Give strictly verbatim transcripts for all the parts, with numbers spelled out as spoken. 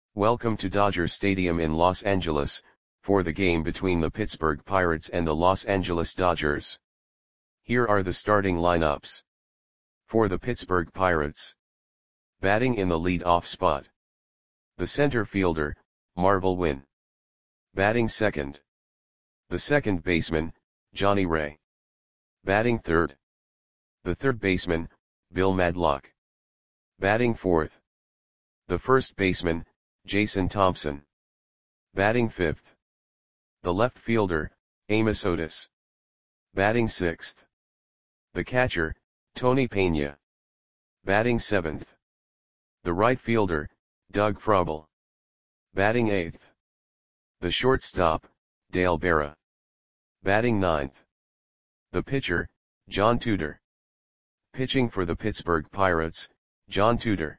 Welcome to Dodger Stadium in Los Angeles, for the game between the Pittsburgh Pirates and the Los Angeles Dodgers. Here are the starting lineups. For the Pittsburgh Pirates. Batting in the lead-off spot. The center fielder, Marvel Wynn. Batting second. The second baseman, Johnny Ray. Batting third. The third baseman, Bill Madlock. Batting fourth. The first baseman, Jason Thompson. Batting fifth. The left fielder, Amos Otis. Batting sixth. The catcher, Tony Pena. Batting seventh. The right fielder, Doug Frobel. Batting eighth. The shortstop, Dale Berra. Batting ninth. The pitcher, John Tudor. Pitching for the Pittsburgh Pirates, John Tudor.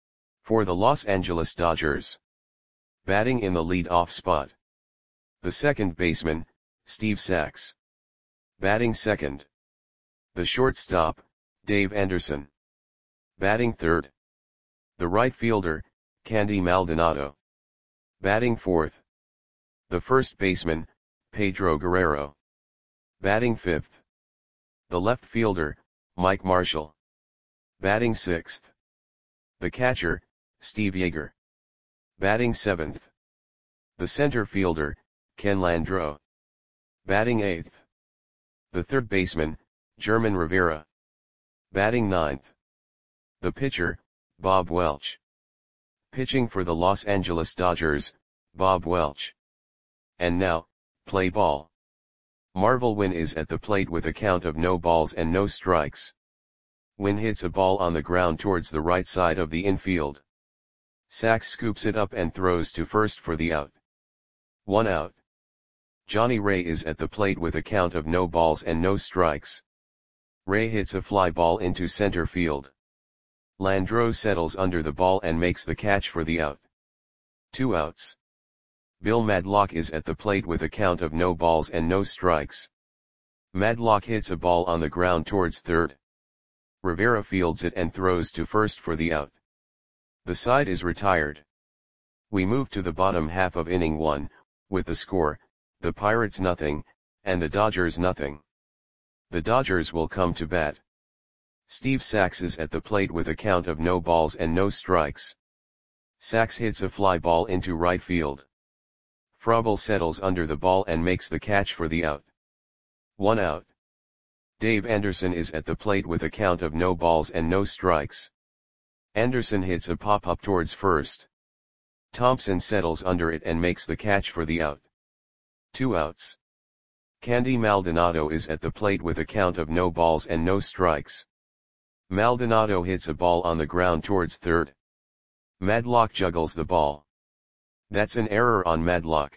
For the Los Angeles Dodgers. Batting in the lead-off spot. The second baseman, Steve Sax. Batting second. The shortstop, Dave Anderson. Batting third. The right fielder, Candy Maldonado. Batting fourth. The first baseman, Pedro Guerrero. Batting fifth. The left fielder, Mike Marshall. Batting sixth. The catcher, Steve Yeager. Batting seventh. The center fielder, Ken Landreau. Batting eighth. The third baseman, German Rivera. Batting ninth. The pitcher, Bob Welch. Pitching for the Los Angeles Dodgers, Bob Welch. And now, play ball. Marvel Wynn is at the plate with a count of no balls and no strikes. Wynn hits a ball on the ground towards the right side of the infield. Sax scoops it up and throws to first for the out. One out. Johnny Ray is at the plate with a count of no balls and no strikes. Ray hits a fly ball into center field. Landreau settles under the ball and makes the catch for the out. Two outs. Bill Madlock is at the plate with a count of no balls and no strikes. Madlock hits a ball on the ground towards third. Rivera fields it and throws to first for the out. The side is retired. We move to the bottom half of inning one, with the score, the Pirates nothing, and the Dodgers nothing. The Dodgers will come to bat. Steve Sax is at the plate with a count of no balls and no strikes. Sax hits a fly ball into right field. Frobel settles under the ball and makes the catch for the out. One out. Dave Anderson is at the plate with a count of no balls and no strikes. Anderson hits a pop-up towards first. Thompson settles under it and makes the catch for the out. Two outs. Candy Maldonado is at the plate with a count of no balls and no strikes. Maldonado hits a ball on the ground towards third. Madlock juggles the ball. That's an error on Madlock.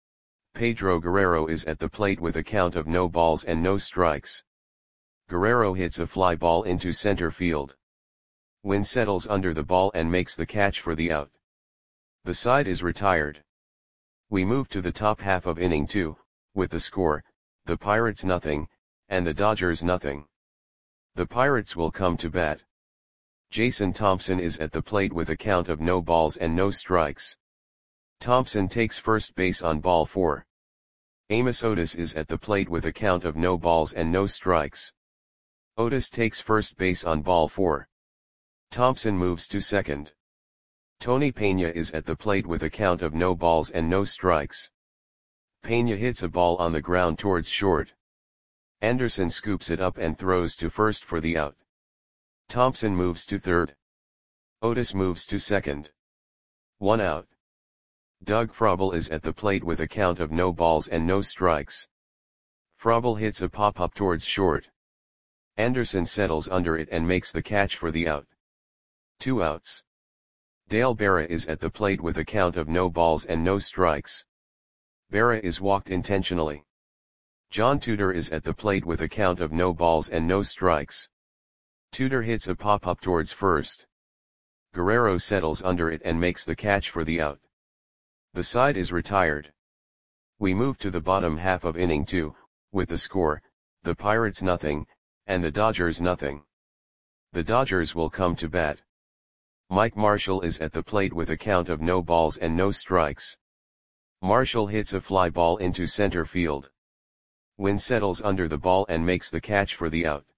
Pedro Guerrero is at the plate with a count of no balls and no strikes. Guerrero hits a fly ball into center field. Wynn settles under the ball and makes the catch for the out. The side is retired. We move to the top half of inning two, with the score, the Pirates nothing, and the Dodgers nothing. The Pirates will come to bat. Jason Thompson is at the plate with a count of no balls and no strikes. Thompson takes first base on ball four. Amos Otis is at the plate with a count of no balls and no strikes. Otis takes first base on ball four. Thompson moves to second. Tony Pena is at the plate with a count of no balls and no strikes. Pena hits a ball on the ground towards short. Anderson scoops it up and throws to first for the out. Thompson moves to third. Otis moves to second. One out. Doug Frobel is at the plate with a count of no balls and no strikes. Frobel hits a pop-up towards short. Anderson settles under it and makes the catch for the out. Two outs. Dale Berra is at the plate with a count of no balls and no strikes. Berra is walked intentionally. John Tudor is at the plate with a count of no balls and no strikes. Tudor hits a pop-up towards first. Guerrero settles under it and makes the catch for the out. The side is retired. We move to the bottom half of inning two, with the score, the Pirates nothing, and the Dodgers nothing. The Dodgers will come to bat. Mike Marshall is at the plate with a count of no balls and no strikes. Marshall hits a fly ball into center field. Wynn settles under the ball and makes the catch for the out.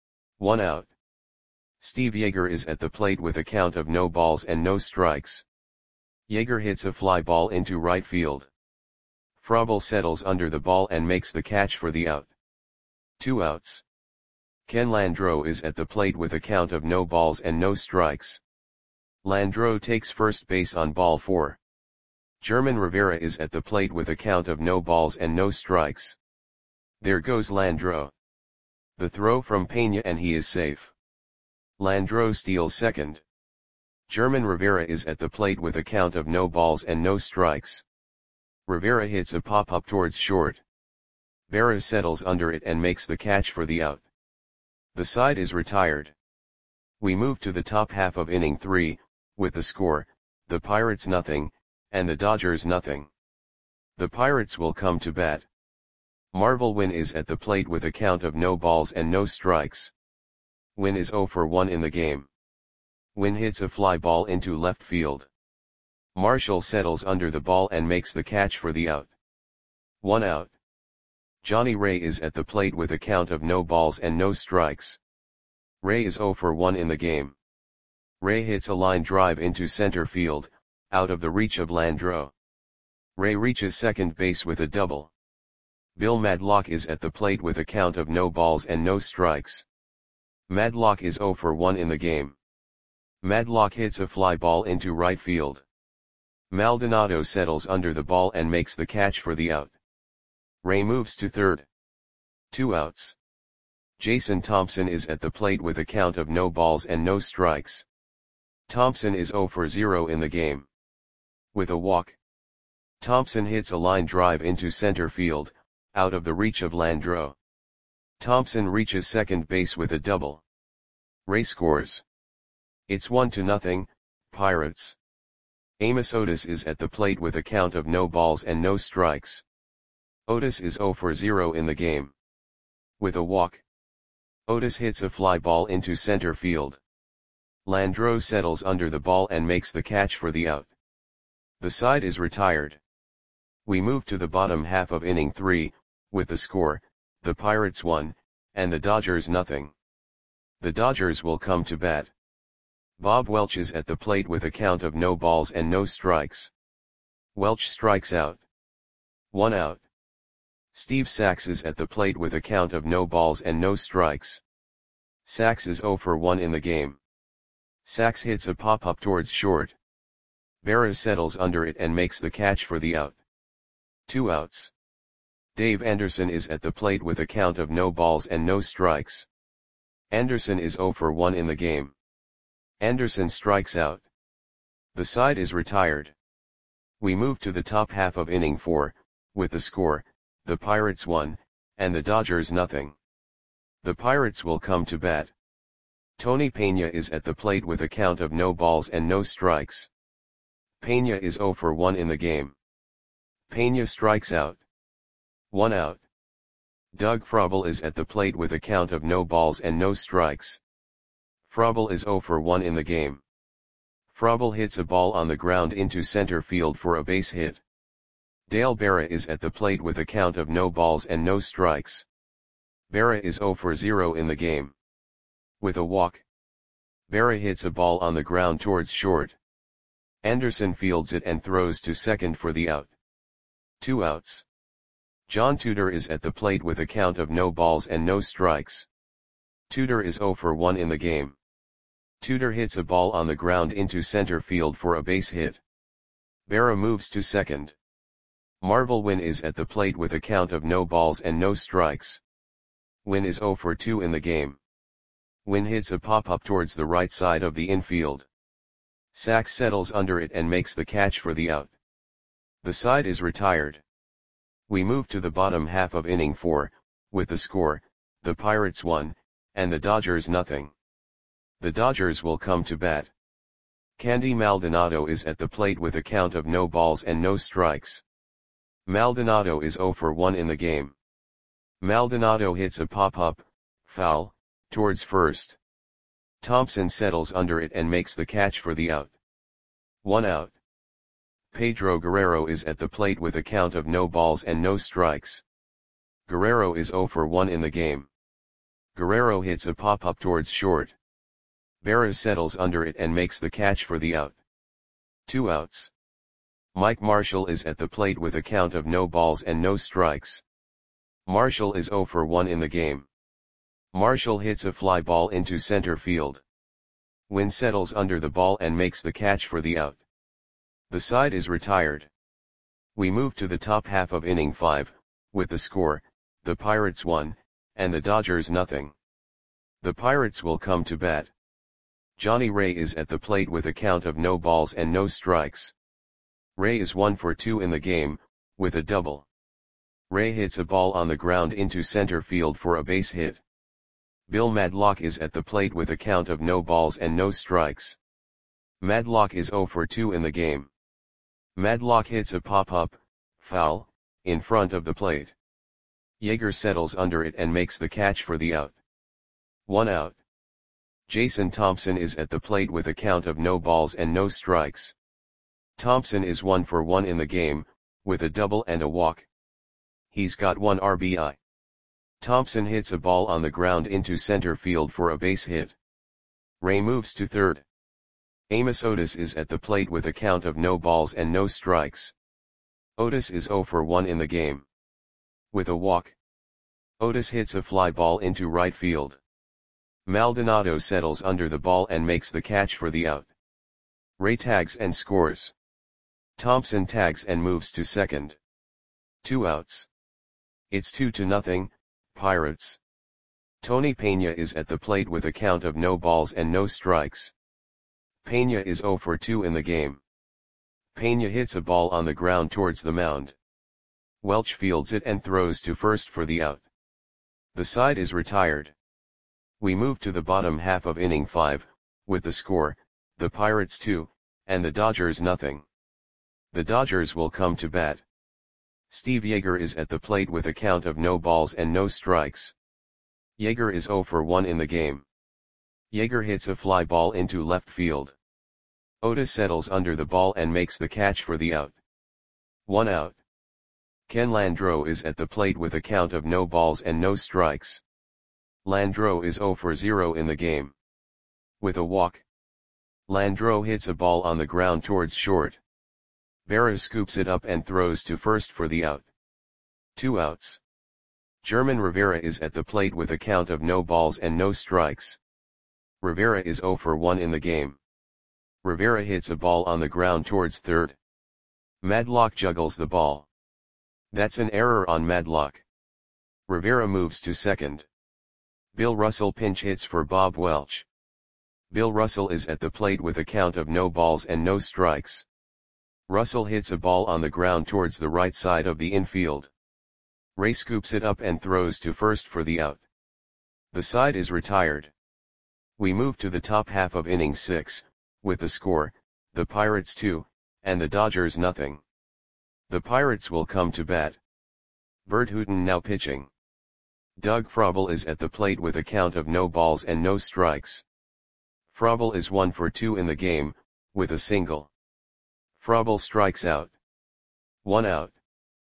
One out. Steve Yeager is at the plate with a count of no balls and no strikes. Yeager hits a fly ball into right field. Frobel settles under the ball and makes the catch for the out. Two outs. Ken Landreau is at the plate with a count of no balls and no strikes. Landreau takes first base on ball four. German Rivera is at the plate with a count of no balls and no strikes. There goes Landreau. The throw from Pena and he is safe. Landreau steals second. German Rivera is at the plate with a count of no balls and no strikes. Rivera hits a pop-up towards short. Vera settles under it and makes the catch for the out. The side is retired. We move to the top half of inning three, with the score, the Pirates nothing, and the Dodgers nothing. The Pirates will come to bat. Marvel Wynn is at the plate with a count of no balls and no strikes. Wynn is oh for one in the game. Wynn hits a fly ball into left field. Marshall settles under the ball and makes the catch for the out. One out. Johnny Ray is at the plate with a count of no balls and no strikes. Ray is oh for one in the game. Ray hits a line drive into center field, out of the reach of Landreau. Ray reaches second base with a double. Bill Madlock is at the plate with a count of no balls and no strikes. Madlock is oh for one in the game. Madlock hits a fly ball into right field. Maldonado settles under the ball and makes the catch for the out. Ray moves to third. Two outs. Jason Thompson is at the plate with a count of no balls and no strikes. Thompson is oh for zero in the game. With a walk. Thompson hits a line drive into center field, out of the reach of Landreau. Thompson reaches second base with a double. Ray scores. It's one to nothing, Pirates. Amos Otis is at the plate with a count of no balls and no strikes. Otis is oh for zero in the game. With a walk. Otis hits a fly ball into center field. Landreau settles under the ball and makes the catch for the out. The side is retired. We move to the bottom half of inning three, with the score, the Pirates one, and the Dodgers nothing. The Dodgers will come to bat. Bob Welch is at the plate with a count of no balls and no strikes. Welch strikes out. One out. Steve Sax is at the plate with a count of no balls and no strikes. Sax is oh for one in the game. Sax hits a pop-up towards short. Berra settles under it and makes the catch for the out. Two outs. Dave Anderson is at the plate with a count of no balls and no strikes. Anderson is oh for one in the game. Anderson strikes out. The side is retired. We move to the top half of inning four, with the score, the Pirates one, and the Dodgers nothing. The Pirates will come to bat. Tony Pena is at the plate with a count of no balls and no strikes. Pena is oh for one in the game. Pena strikes out. One out. Doug Frobel is at the plate with a count of no balls and no strikes. Frobel is oh for one in the game. Frobel hits a ball on the ground into center field for a base hit. Dale Berra is at the plate with a count of no balls and no strikes. Berra is oh for zero in the game. With a walk. Berra hits a ball on the ground towards short. Anderson fields it and throws to second for the out. Two outs. John Tudor is at the plate with a count of no balls and no strikes. Tudor is oh for one in the game. Tudor hits a ball on the ground into center field for a base hit. Berra moves to second. Marvel Wynn is at the plate with a count of no balls and no strikes. Wynn is oh for two in the game. Wynn hits a pop-up towards the right side of the infield. Sax settles under it and makes the catch for the out. The side is retired. We move to the bottom half of inning four, with the score, the Pirates one, and the Dodgers nothing. The Dodgers will come to bat. Candy Maldonado is at the plate with a count of no balls and no strikes. Maldonado is oh for one in the game. Maldonado hits a pop-up, foul, towards first. Thompson settles under it and makes the catch for the out. One out. Pedro Guerrero is at the plate with a count of no balls and no strikes. Guerrero is zero for one in the game. Guerrero hits a pop-up towards short. Berra settles under it and makes the catch for the out. Two outs. Mike Marshall is at the plate with a count of no balls and no strikes. Marshall is zero for one in the game. Marshall hits a fly ball into center field. Wynn settles under the ball and makes the catch for the out. The side is retired. We move to the top half of inning five, with the score, the Pirates one, and the Dodgers nothing. The Pirates will come to bat. Johnny Ray is at the plate with a count of no balls and no strikes. Ray is one for two in the game, with a double. Ray hits a ball on the ground into center field for a base hit. Bill Madlock is at the plate with a count of no balls and no strikes. Madlock is zero for two in the game. Madlock hits a pop-up, foul, in front of the plate. Yeager settles under it and makes the catch for the out. One out. Jason Thompson is at the plate with a count of no balls and no strikes. Thompson is one for one in the game, with a double and a walk. He's got one R B I. Thompson hits a ball on the ground into center field for a base hit. Ray moves to third. Amos Otis is at the plate with a count of no balls and no strikes. Otis is zero for one in the game. With a walk. Otis hits a fly ball into right field. Maldonado settles under the ball and makes the catch for the out. Ray tags and scores. Thompson tags and moves to second. Two outs. It's two to nothing, Pirates. Tony Peña is at the plate with a count of no balls and no strikes. Peña is zero for two in the game. Peña hits a ball on the ground towards the mound. Welch fields it and throws to first for the out. The side is retired. We move to the bottom half of inning five, with the score, the Pirates two, and the Dodgers nothing. The Dodgers will come to bat. Steve Yeager is at the plate with a count of no balls and no strikes. Yeager is zero for one in the game. Yeager hits a fly ball into left field. Otis settles under the ball and makes the catch for the out. One out. Ken Landreau is at the plate with a count of no balls and no strikes. Landreau is zero for zero in the game. With a walk. Landreau hits a ball on the ground towards short. Berra scoops it up and throws to first for the out. Two outs. German Rivera is at the plate with a count of no balls and no strikes. Rivera is zero for one in the game. Rivera hits a ball on the ground towards third. Madlock juggles the ball. That's an error on Madlock. Rivera moves to second. Bill Russell pinch hits for Bob Welch. Bill Russell is at the plate with a count of no balls and no strikes. Russell hits a ball on the ground towards the right side of the infield. Ray scoops it up and throws to first for the out. The side is retired. We move to the top half of inning six, with the score, the Pirates two, and the Dodgers nothing. The Pirates will come to bat. Bert Hooton now pitching. Doug Frobel is at the plate with a count of no balls and no strikes. Frobel is one for two in the game, with a single. Frobel strikes out. One out.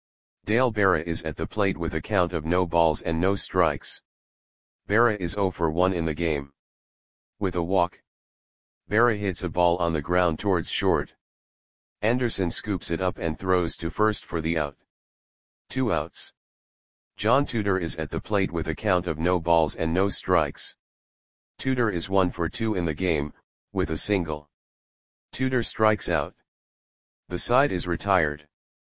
Dale Berra is at the plate with a count of no balls and no strikes. Berra is zero for one in the game. With a walk. Berra hits a ball on the ground towards short. Anderson scoops it up and throws to first for the out. Two outs. John Tudor is at the plate with a count of no balls and no strikes. Tudor is one for two in the game, with a single. Tudor strikes out. The side is retired.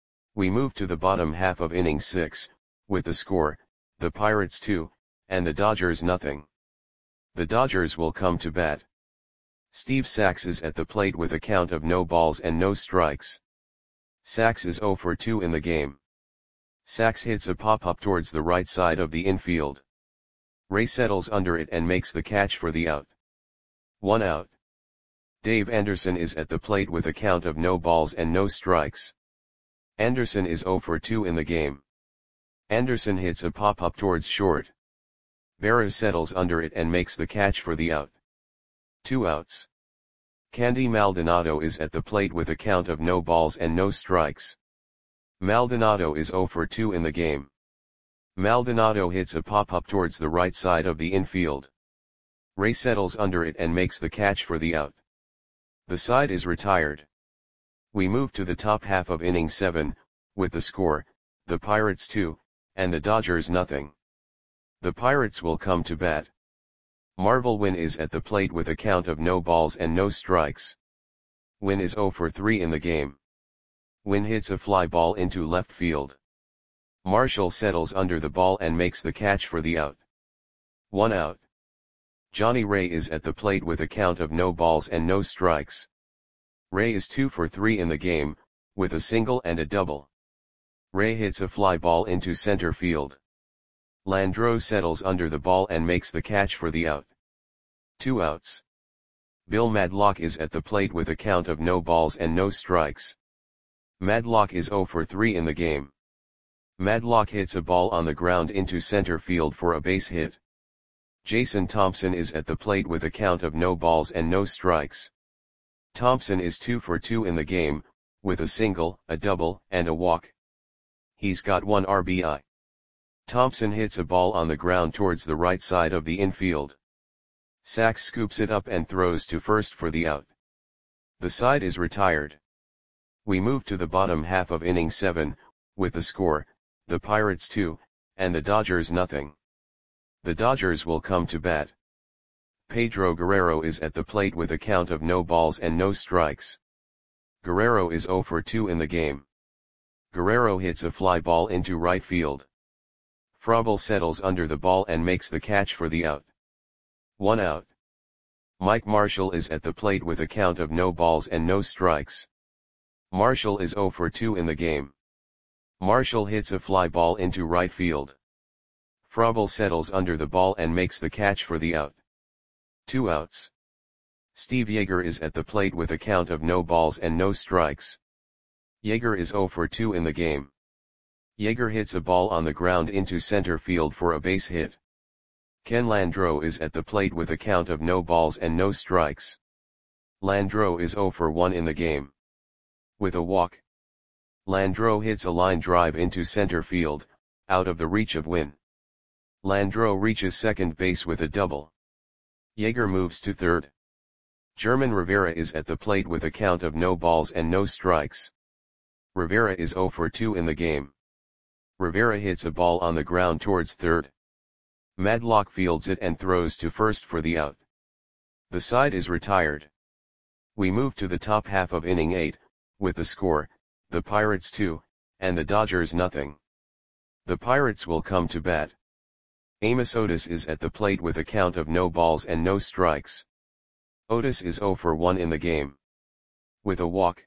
We move to the bottom half of inning six, with the score, the Pirates two, and the Dodgers nothing. The Dodgers will come to bat. Steve Sax is at the plate with a count of no balls and no strikes. Sax is zero for two in the game. Sax hits a pop-up towards the right side of the infield. Ray settles under it and makes the catch for the out. One out. Dave Anderson is at the plate with a count of no balls and no strikes. Anderson is zero for two in the game. Anderson hits a pop-up towards short. Berra settles under it and makes the catch for the out. Two outs. Candy Maldonado is at the plate with a count of no balls and no strikes. Maldonado is zero for two in the game. Maldonado hits a pop-up towards the right side of the infield. Ray settles under it and makes the catch for the out. The side is retired. We move to the top half of inning seven, with the score, the Pirates two, and the Dodgers nothing. The Pirates will come to bat. Marvel Wynn is at the plate with a count of no balls and no strikes. Wynn is zero for three in the game. Wynn hits a fly ball into left field. Marshall settles under the ball and makes the catch for the out. One out. Johnny Ray is at the plate with a count of no balls and no strikes. Ray is two for three in the game, with a single and a double. Ray hits a fly ball into center field. Landreau settles under the ball and makes the catch for the out. Two outs. Bill Madlock is at the plate with a count of no balls and no strikes. Madlock is zero for three in the game. Madlock hits a ball on the ground into center field for a base hit. Jason Thompson is at the plate with a count of no balls and no strikes. Thompson is two for two in the game, with a single, a double, and a walk. He's got one R B I. Thompson hits a ball on the ground towards the right side of the infield. Sachs scoops it up and throws to first for the out. The side is retired. We move to the bottom half of inning seven, with the score, the Pirates two, and the Dodgers nothing. The Dodgers will come to bat. Pedro Guerrero is at the plate with a count of no balls and no strikes. Guerrero is zero for two in the game. Guerrero hits a fly ball into right field. Frobel settles under the ball and makes the catch for the out. One out. Mike Marshall is at the plate with a count of no balls and no strikes. Marshall is zero for two in the game. Marshall hits a fly ball into right field. Frobel settles under the ball and makes the catch for the out. Two outs. Steve Yeager is at the plate with a count of no balls and no strikes. Yeager is zero for two in the game. Yeager hits a ball on the ground into center field for a base hit. Ken Landreau is at the plate with a count of no balls and no strikes. Landreau is zero for one in the game. With a walk. Landreau hits a line drive into center field, out of the reach of Wynn. Landreau reaches second base with a double. Yeager moves to third. German Rivera is at the plate with a count of no balls and no strikes. Rivera is zero for two in the game. Rivera hits a ball on the ground towards third. Madlock fields it and throws to first for the out. The side is retired. We move to the top half of inning eight, with the score, the Pirates two, and the Dodgers nothing. The Pirates will come to bat. Amos Otis is at the plate with a count of no balls and no strikes. Otis is zero for one in the game. With a walk.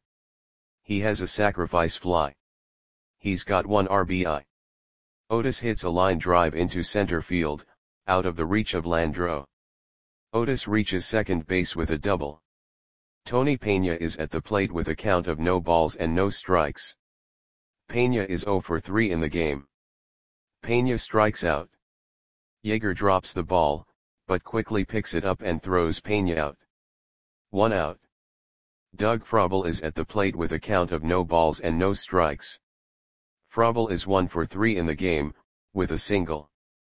He has a sacrifice fly. He's got one R B I. Otis hits a line drive into center field, out of the reach of Landreau. Otis reaches second base with a double. Tony Pena is at the plate with a count of no balls and no strikes. Pena is zero for three in the game. Pena strikes out. Yeager drops the ball, but quickly picks it up and throws Pena out. One out. Doug Frobel is at the plate with a count of no balls and no strikes. Frobel is one for three in the game, with a single.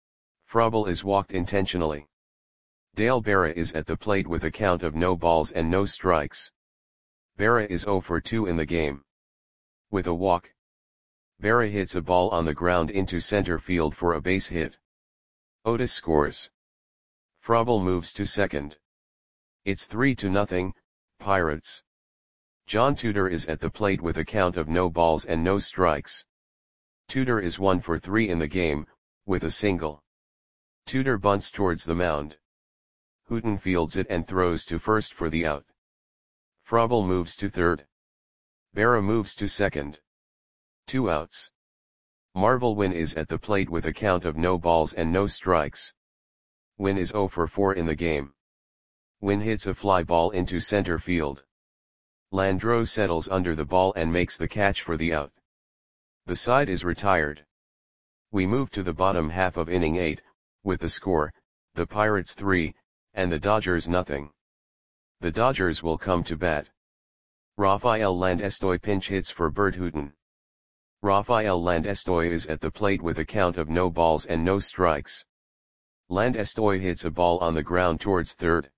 Frobel is walked intentionally. Dale Berra is at the plate with a count of no balls and no strikes. Berra is zero for two in the game. With a walk. Berra hits a ball on the ground into center field for a base hit. Otis scores. Frobel moves to second. It's three to nothing, Pirates. John Tudor is at the plate with a count of no balls and no strikes. Tudor is one for three in the game, with a single. Tudor bunts towards the mound. Hooton fields it and throws to first for the out. Frobel moves to third. Berra moves to second. Two outs. Marvel Wynn is at the plate with a count of no balls and no strikes. Wynn is zero for four in the game. Wynn hits a fly ball into center field. Landreau settles under the ball and makes the catch for the out. The side is retired. We move to the bottom half of inning eight, with the score, the Pirates three, and the Dodgers nothing. The Dodgers will come to bat. Rafael Landestoy pinch hits for Bert Hooton. Rafael Landestoy is at the plate with a count of no balls and no strikes. Landestoy hits a ball on the ground towards third.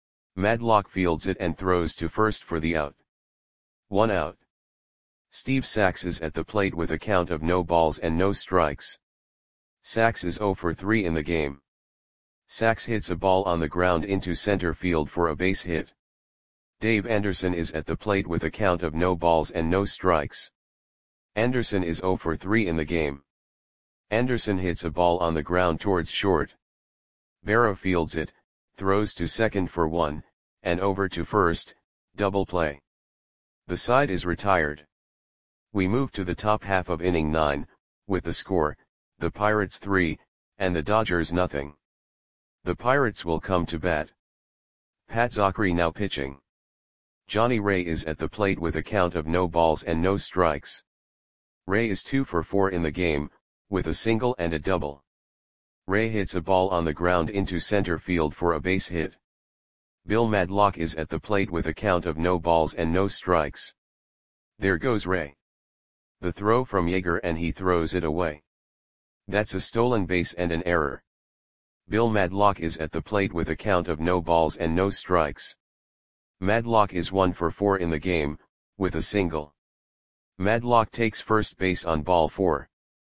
Madlock fields it and throws to first for the out. One out. Steve Sax is at the plate with a count of no balls and no strikes. Sax is zero for three in the game. Sax hits a ball on the ground into center field for a base hit. Dave Anderson is at the plate with a count of no balls and no strikes. Anderson is zero for three in the game. Anderson hits a ball on the ground towards short. Berra fields it, throws to second for one, and over to first, double play. The side is retired. We move to the top half of inning nine, with the score, the Pirates three, and the Dodgers nothing. The Pirates will come to bat. Pat Zachry now pitching. Johnny Ray is at the plate with a count of no balls and no strikes. Ray is two for four in the game, with a single and a double. Ray hits a ball on the ground into center field for a base hit. Bill Madlock is at the plate with a count of no balls and no strikes. There goes Ray. The throw from Yeager and he throws it away. That's a stolen base and an error. Bill Madlock is at the plate with a count of no balls and no strikes. Madlock is one for four in the game, with a single. Madlock takes first base on ball four.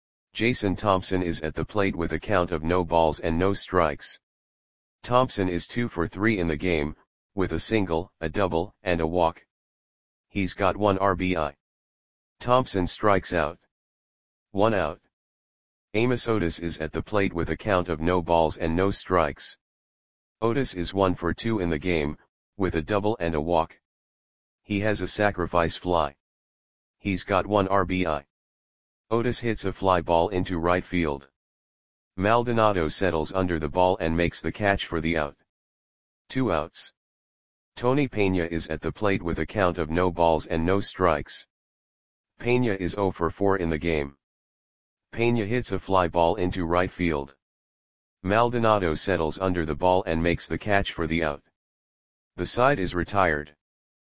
Jason Thompson is at the plate with a count of no balls and no strikes. Thompson is two for three in the game, with a single, a double, and a walk. He's got one R B I. Thompson strikes out. One out. Amos Otis is at the plate with a count of no balls and no strikes. Otis is one for two in the game, with a double and a walk. He has a sacrifice fly. He's got one R B I. Otis hits a fly ball into right field. Maldonado settles under the ball and makes the catch for the out. Two outs. Tony Pena is at the plate with a count of no balls and no strikes. Pena is zero for four in the game. Pena hits a fly ball into right field. Maldonado settles under the ball and makes the catch for the out. The side is retired.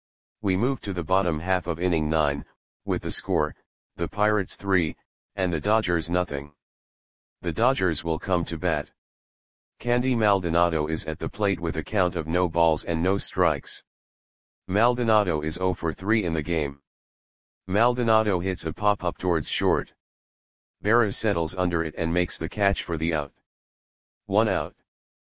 We move to the bottom half of inning nine, with the score, the Pirates three, and the Dodgers nothing. The Dodgers will come to bat. Candy Maldonado is at the plate with a count of no balls and no strikes. Maldonado is zero for three in the game. Maldonado hits a pop-up towards short. Berra settles under it and makes the catch for the out. One out.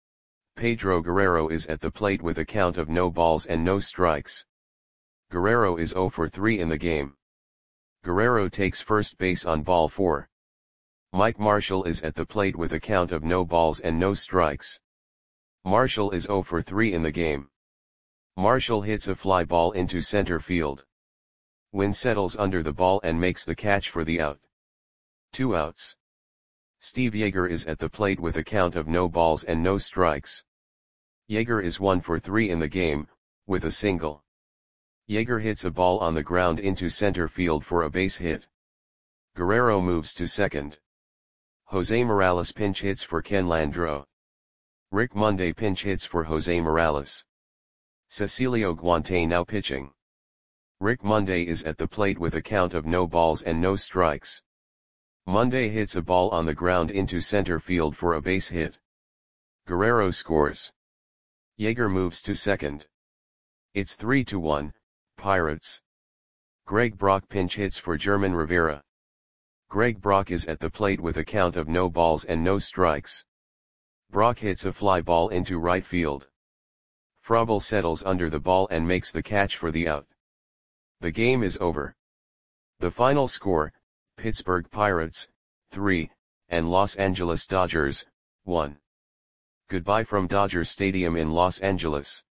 Pedro Guerrero is at the plate with a count of no balls and no strikes. Guerrero is zero for three in the game. Guerrero takes first base on ball four. Mike Marshall is at the plate with a count of no balls and no strikes. Marshall is zero for three in the game. Marshall hits a fly ball into center field. Wynn settles under the ball and makes the catch for the out. Two outs. Steve Yeager is at the plate with a count of no balls and no strikes. Yeager is one for three in the game, with a single. Yeager hits a ball on the ground into center field for a base hit. Guerrero moves to second. Jose Morales pinch hits for Ken Landreau. Rick Monday pinch hits for Jose Morales. Cecilio Guante now pitching. Rick Monday is at the plate with a count of no balls and no strikes. Monday hits a ball on the ground into center field for a base hit. Guerrero scores. Yeager moves to second. It's three to one, Pirates. Greg Brock pinch hits for German Rivera. Greg Brock is at the plate with a count of no balls and no strikes. Brock hits a fly ball into right field. Frobel settles under the ball and makes the catch for the out. The game is over. The final score, Pittsburgh Pirates, three, and Los Angeles Dodgers, one. Goodbye from Dodger Stadium in Los Angeles.